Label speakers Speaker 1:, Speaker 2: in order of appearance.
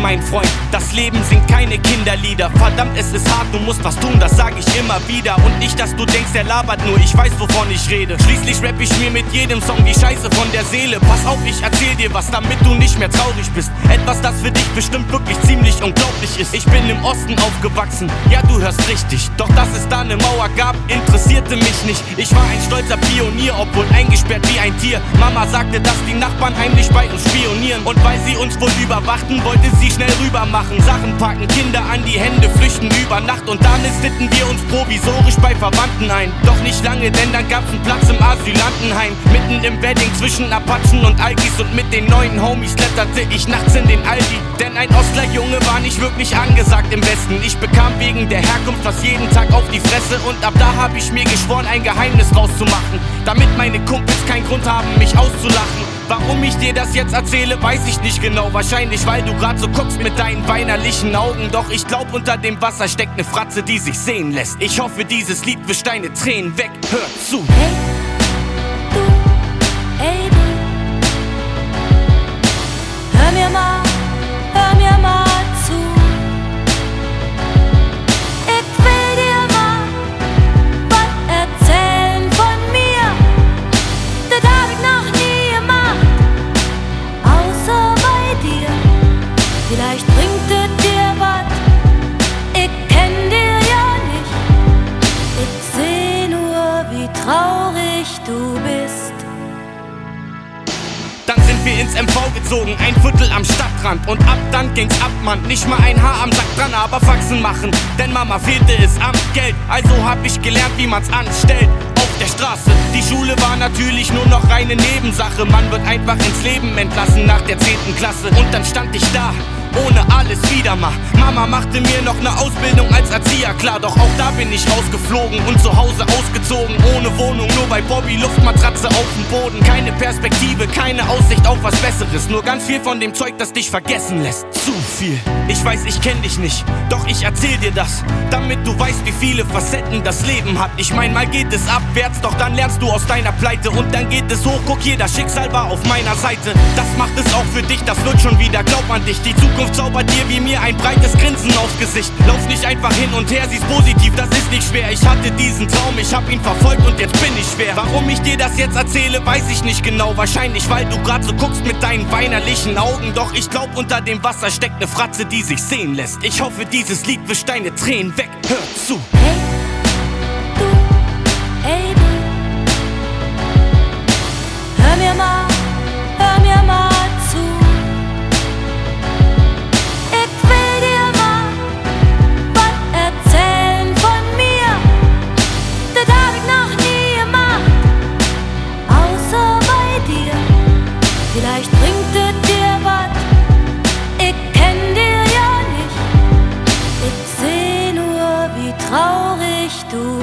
Speaker 1: mein Freund, das Leben sind keine Kinderlieder. Verdammt, es ist hart, du musst was tun, das sag ich immer wieder. Und nicht, dass du denkst, er labert nur, ich weiß, wovon ich rede. Schließlich rapp ich mir mit jedem Song die Scheiße von der Seele. Pass auf, ich erzähl dir was, damit du nicht mehr traurig bist. Etwas, das für dich bestimmt wirklich ziemlich unglaublich ist. Ich bin im Osten aufgewachsen, ja, du hörst richtig. Doch dass es da eine Mauer gab, interessierte mich nicht. Ich war ein stolzer Pionier, obwohl eingesperrt wie ein Tier. Mama sagte, dass die Nachbarn heimlich bei uns spionieren. Und weil sie uns wohl überwachten, wollte sie schnell rüber machen. Sachen packen, Kinder an die Hände, flüchten über Nacht. Und dann nisteten wir uns provisorisch bei Verwandten ein. Doch nicht lange, denn dann gab's einen Platz im Asylantenheim. Mitten im Wedding zwischen Apachen und Alkis. Und mit den neuen Homies kletterte ich nachts in den Aldi. Denn ein Ostlerjunge war nicht wirklich angesagt im Westen. Ich bekam wegen der Herkunft fast jeden Tag auf die Fresse. Und ab da hab ich mir geschworen, ein Geheimnis rauszumachen, damit meine Kumpels keinen Grund haben, mich auszulachen. Warum ich dir das jetzt erzähle, weiß ich nicht genau. Wahrscheinlich, weil du grad so guckst mit deinen weinerlichen Augen. Doch ich glaub, unter dem Wasser steckt ne Fratze, die sich sehen lässt. Ich hoffe, dieses Lied wischt deine Tränen weg. Hör zu.
Speaker 2: Hey, du, ey du, hör mir mal zu. Ich will dir mal was erzählen von mir. Das hab ich noch nie gemacht, außer bei dir. Vielleicht bringt es dir was, ich kenn dir ja nicht. Ich seh nur, wie traurig du bist.
Speaker 1: Dann sind wir ins MV gezogen, ein Viertel am Stadtrand. Und ab dann ging's ab, Mann, nicht mal ein Haar am Sack dran, aber Faxen machen. Denn Mama fehlte es am Geld, also hab ich gelernt, wie man's anstellt. Auf der Straße, die Schule war natürlich nur noch reine Nebensache. Man wird einfach ins Leben entlassen nach der 10. Klasse. Und dann stand ich da, ohne alles wieder mal. Mama machte mir noch ne Ausbildung als Erzieher, klar. Doch auch da bin ich rausgeflogen und zu Hause ausgezogen. Ohne Wohnung, nur bei Bobby, Luftmatratze auf dem Boden. Keine Perspektive, keine Aussicht auf was Besseres. Nur ganz viel von dem Zeug, das dich vergessen lässt. Zu viel. Ich weiß, ich kenn dich nicht, doch ich erzähl dir das, damit du weißt, wie viele Facetten das Leben hat. Ich mein, mal geht es abwärts, doch dann lernst du aus deiner Pleite. Und dann geht es hoch, guck hier, das Schicksal war auf meiner Seite. Das macht es auch für dich, das wird schon wieder, glaub an dich. Die Zukunft zaubert dir wie mir ein breites Grinsen aufs Gesicht. Lauf nicht einfach hin und her, sieh's positiv, das ist nicht schwer. Ich hatte diesen Traum, ich hab ihn verfolgt und jetzt bin ich schwer. Warum ich dir das jetzt erzähle, weiß ich nicht genau. Wahrscheinlich, weil du grad so guckst mit deinen weinerlichen Augen. Doch ich glaub, unter dem Wasser steckt ne Fratze, die sich sehen lässt. Ich hoffe, dieses Lied wischt deine Tränen weg. Hör zu.
Speaker 2: Hey, du, ey du, hör mir mal zu. Ich will dir mal was erzählen von mir. Das hab ich noch nie gemacht, außer bei dir. Vielleicht bringt es dir was, ich kenn dir ja nicht. Ich seh nur, wie traurig du